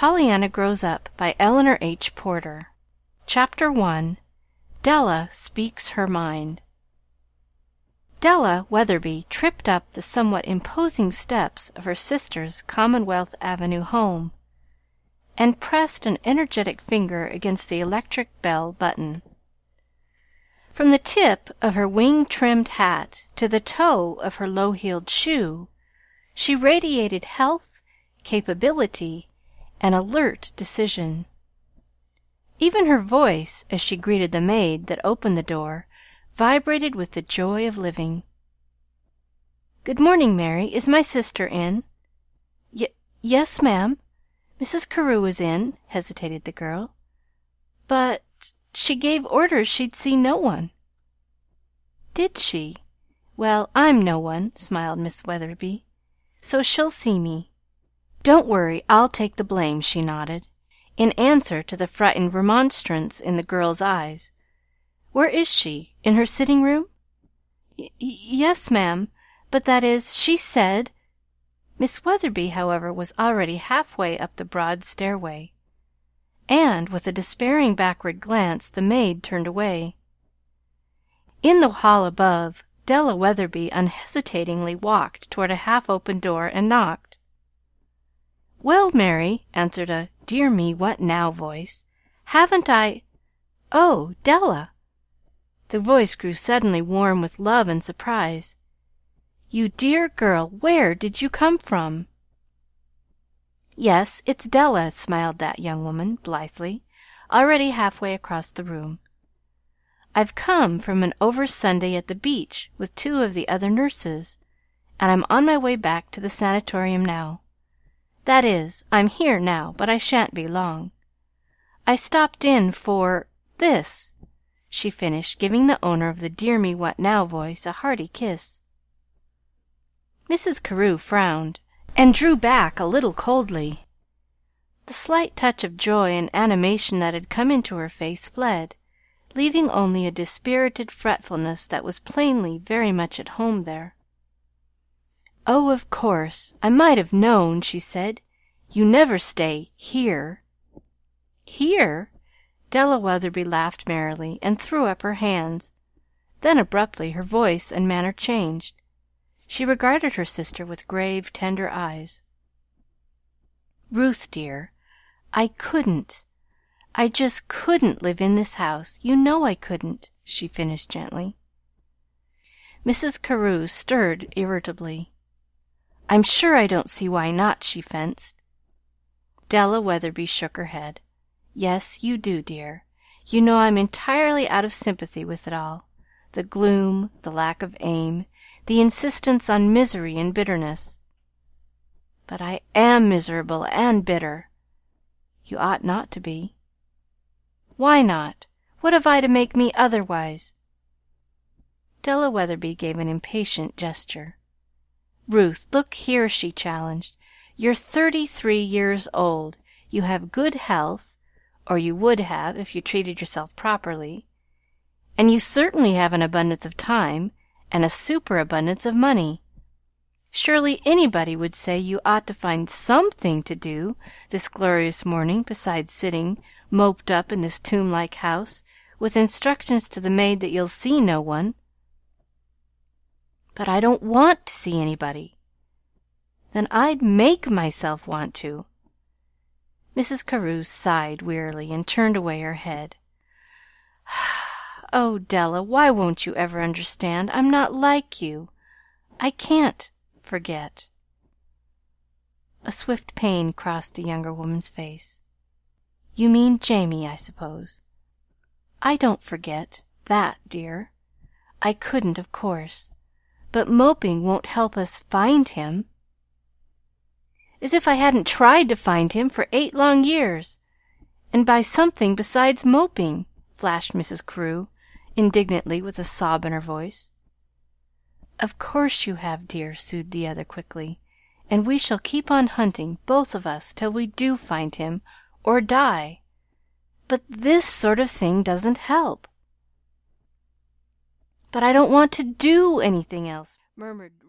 Pollyanna Grows Up by Eleanor H. Porter. Chapter 1. Della Speaks Her Mind. Della Weatherby tripped up the somewhat imposing steps of her sister's Commonwealth Avenue home and pressed an energetic finger against the electric bell button. From the tip of her wing-trimmed hat to the toe of her low-heeled shoe, she radiated health, capability, and alert decision. Even her voice, as she greeted the maid that opened the door, vibrated with the joy of living. "Good morning, Mary. Is my sister in?" Yes, ma'am. Mrs. Carew is in," hesitated the girl. "But she gave orders she'd see no one." "Did she? Well, I'm no one," smiled Miss Weatherby, "so she'll see me. Don't worry, I'll take the blame," she nodded, in answer to the frightened remonstrance in the girl's eyes. "Where is she? In her sitting room?" Yes, ma'am. But that is, she said—" Miss Weatherby, however, was already halfway up the broad stairway, and with a despairing backward glance the maid turned away. In the hall above, Della Weatherby unhesitatingly walked toward a half-open door and knocked. "Well, Mary," answered a "Dear me, what now?" voice. "Haven't I— Oh, Della!" The voice grew suddenly warm with love and surprise. "You dear girl, where did you come from?" "Yes, it's Della," smiled that young woman, blithely, already halfway across the room. "I've come from an over Sunday at the beach with 2 of the other nurses, and I'm on my way back to the Sanatorium now. That is, I'm here now, but I shan't be long. I stopped in for this," she finished, giving the owner of the "Dear me, what now?" voice a hearty kiss. Mrs. Carew frowned and drew back a little coldly. The slight touch of joy and animation that had come into her face fled, leaving only a dispirited fretfulness that was plainly very much at home there. "Oh, of course, I might have known," she said. "You never stay here." "Here?" Della Weatherby laughed merrily and threw up her hands. Then abruptly her voice and manner changed. She regarded her sister with grave, tender eyes. "Ruth, dear, I just couldn't live in this house. You know I couldn't," she finished gently. Mrs. Carew stirred irritably. "I'm sure I don't see why not," she fenced. Della Weatherby shook her head. "Yes, you do, dear. You know I'm entirely out of sympathy with it all, the gloom, the lack of aim, the insistence on misery and bitterness. But I am miserable and bitter." "You ought not to be." "Why not? What have I to make me otherwise?" Della Weatherby gave an impatient gesture. "Ruth, look here," she challenged. "You're 33 years old. You have good health, or you would have if you treated yourself properly, and you certainly have an abundance of time and a superabundance of money. Surely anybody would say you ought to find something to do this glorious morning besides sitting moped up in this tomb-like house, with instructions to the maid that you'll see no one." "But I don't want to see anybody." "Then I'd make myself want to." Mrs. Carew sighed wearily and turned away her head. "Oh, Della, why won't you ever understand? I'm not like you. I can't forget." A swift pain crossed the younger woman's face. "You mean Jamie, I suppose." "I don't forget that, dear. I couldn't, of course. But moping won't help us find him." "As if I hadn't tried to find him for 8 long years, and by something besides moping!" flashed Mrs. Carew, indignantly, with a sob in her voice. "Of course you have, dear," soothed the other quickly. "And we shall keep on hunting, both of us, till we do find him, or die. But this sort of thing doesn't help." "But I don't want to do anything else," murmured